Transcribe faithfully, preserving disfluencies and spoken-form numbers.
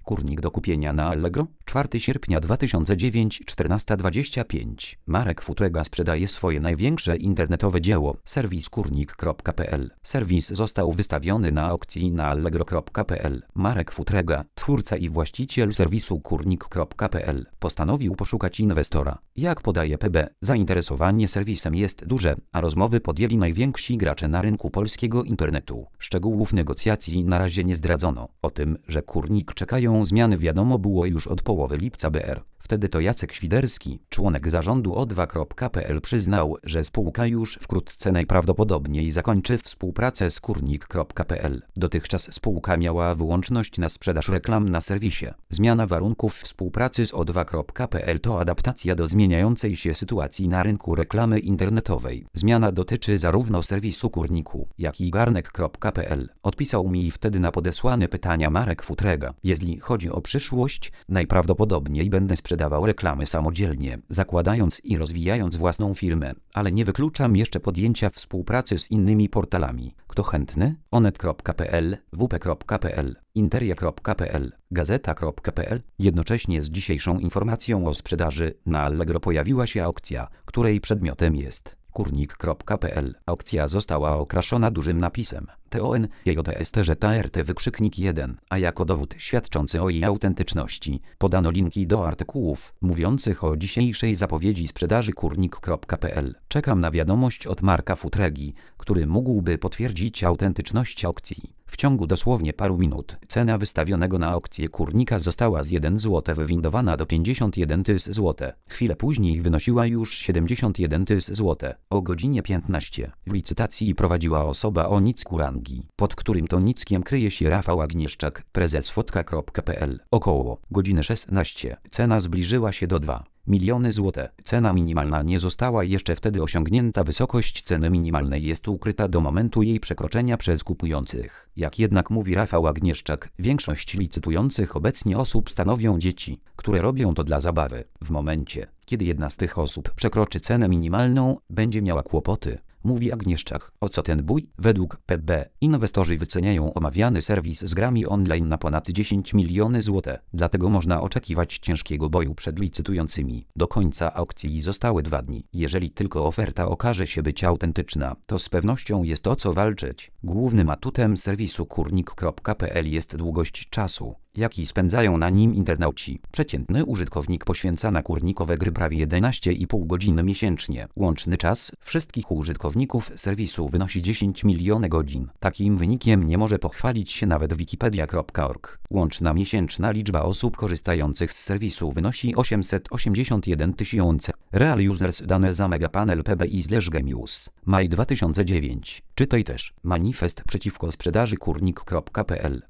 Kurnik do kupienia na Allegro? czwartego sierpnia dwa tysiące dziewiątego, czternasta dwadzieścia pięć. Marek Futrega sprzedaje swoje największe internetowe dzieło. Serwis kurnik kropka pe el. Serwis został wystawiony na aukcji na allegro kropka pe el. Marek Futrega, twórca i właściciel serwisu kurnik kropka pe el, postanowił poszukać inwestora. Jak podaje pe be, zainteresowanie serwisem jest duże, a rozmowy podjęli najwięksi gracze na rynku polskiego internetu. Szczegółów negocjacji na razie nie zdradzono. O tym, że Kurnik czekają zmiany wiadomo było już od połowy lipca B R. Wtedy to Jacek Świderski, członek zarządu o dwa kropka pe el, przyznał, że spółka już wkrótce najprawdopodobniej zakończy współpracę z kurnik kropka pe el. Dotychczas spółka miała wyłączność na sprzedaż reklam na serwisie. Zmiana warunków współpracy z o dwa kropka pe el to adaptacja do zmieniającej się sytuacji na rynku reklamy internetowej. Zmiana dotyczy zarówno serwisu Kurniku, jak i garnek kropka pe el. Odpisał mi wtedy na podesłane pytania Marek Futrega. Jeśli chodzi o przyszłość, najprawdopodobniej będę sprzedawał reklamy samodzielnie, zakładając i rozwijając własną firmę, ale nie wykluczam jeszcze podjęcia współpracy z innymi portalami. Kto chętny? onet kropka pe el, w pe kropka pe el, interia kropka pe el, gazeta kropka pe el. Jednocześnie z dzisiejszą informacją o sprzedaży na Allegro pojawiła się aukcja, której przedmiotem jest kurnik kropka pe el. Aukcja została okraszona dużym napisem T O N J T S T Ż T R T wykrzyknik jeden, a jako dowód świadczący o jej autentyczności podano linki do artykułów mówiących o dzisiejszej zapowiedzi sprzedaży kurnik kropka pe el. Czekam na wiadomość od Marka Futregi, który mógłby potwierdzić autentyczność aukcji. W ciągu dosłownie paru minut cena wystawionego na aukcję kurnika została z jeden złoty wywindowana do pięćdziesiąt jeden tysięcy złotych. Chwilę później wynosiła już siedemdziesiąt jeden tysięcy złotych. O godzinie piętnastej w licytacji prowadziła osoba o nicku rangi, pod którym to nickiem kryje się Rafał Agnieszczak, prezes fotka kropka pe el. Około godziny szesnastej cena zbliżyła się do dwa miliony złotych. Cena minimalna nie została jeszcze wtedy osiągnięta. Wysokość ceny minimalnej jest ukryta do momentu jej przekroczenia przez kupujących. Jak jednak mówi Rafał Agnieszczak, większość licytujących obecnie osób stanowią dzieci, które robią to dla zabawy. W momencie, kiedy jedna z tych osób przekroczy cenę minimalną, będzie miała kłopoty, mówi Agnieszczak. O co ten bój? Według pe be inwestorzy wyceniają omawiany serwis z grami online na ponad dziesięć milionów złotych. Dlatego można oczekiwać ciężkiego boju przed licytującymi. Do końca aukcji zostały dwa dni. Jeżeli tylko oferta okaże się być autentyczna, to z pewnością jest o co walczyć. Głównym atutem serwisu kurnik kropka pe el jest długość czasu, jaki spędzają na nim internauci. Przeciętny użytkownik poświęca na kurnikowe gry prawie jedenaście i pół godziny miesięcznie. Łączny czas wszystkich użytkowników serwisu wynosi dziesięć milionów godzin. Takim wynikiem nie może pochwalić się nawet wikipedia kropka org. Łączna miesięczna liczba osób korzystających z serwisu wynosi osiemset osiemdziesiąt jeden tysięcy. Real users dane za Megapanel pe be i slash Gemius. Maj dwa tysiące dziewiąty. Czytaj też manifest przeciwko sprzedaży kurnik kropka pe el.